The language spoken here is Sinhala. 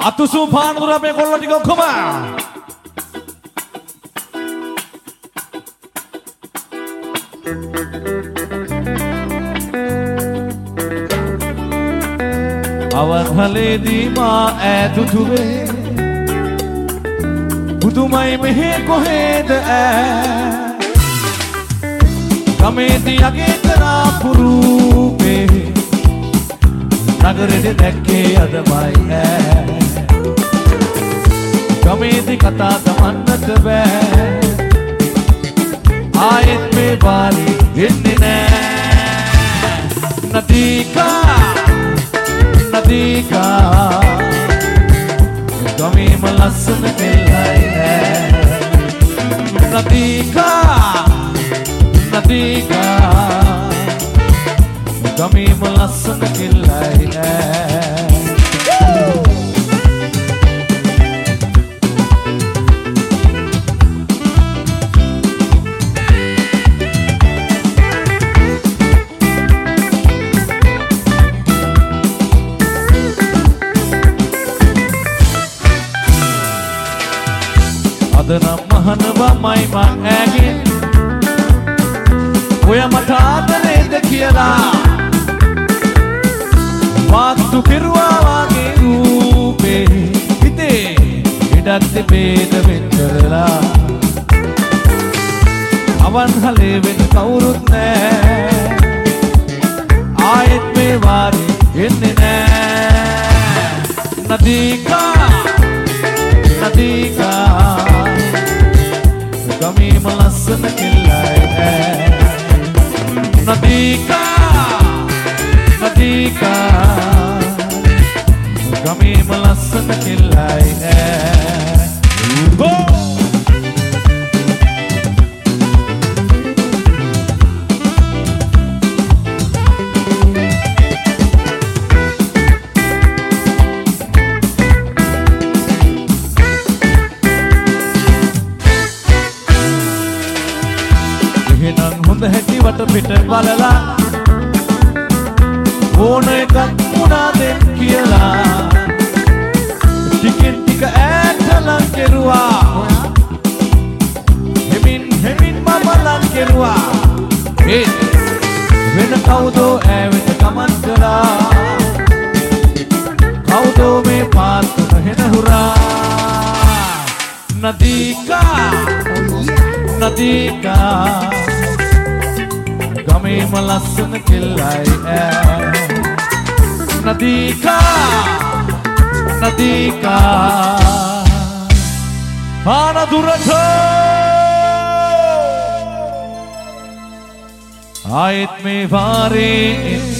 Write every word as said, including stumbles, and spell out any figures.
අතුසු පානදුර අපේ කොල්ලෝ ටික ඔක්කොම අවන්හලේදී මා ඈදුතුවේ පුදුමයි මෙහෙ කොහෙද ඈ ගමේදී අගේ කරා පුරුපේ නගරෙට දැක්කේ අදමයි ඈ ගමේදී කතා තමන්නට බෑ ආයෙත් මේ වාරි එන්නේ නෑ නදීකා නදීකා ගමේම ලස්සන කෙල්ලයි ඈ නදීකා නදීකා ගමේම ලස්සන කෙල්ලයි ඈ අදනම් මහනවමයි මං ඇගෙන් ඔය මට ආදරේද කියලා වාතු කෙරුවා වගේ රූපේ හිතේ ඉඩක් තිබේද වෙච්චරලා අවන්හලේ වෙන කවුරුත් නෑ ආයෙත් මේ වාරේ එන්නේ නෑ නදීකා නදීකා ගමේම ලස්සන කෙල්ලයි ඈ නදීකා නදීකා ගමේම ලස්සන කෙල්ලයි ඈ හැටි වට පිට බලලා ඕන එකක් මුණාදෙන් කියලා ටිකෙන් ටික ඈතලන් කෙරුවා හෙමින් හෙමින් මම ලන් කෙරුවා ඒ වෙන කවුදෝ ඈවෙත කමන් කළා කවුදෝ මේ පාත් හෙන හුරා නදීකා නදීකා ගමේම ලස්සන කෙල්ලයි ඈ නදීකා නදීකා පානදුරට ආයෙත් මේ වාරේ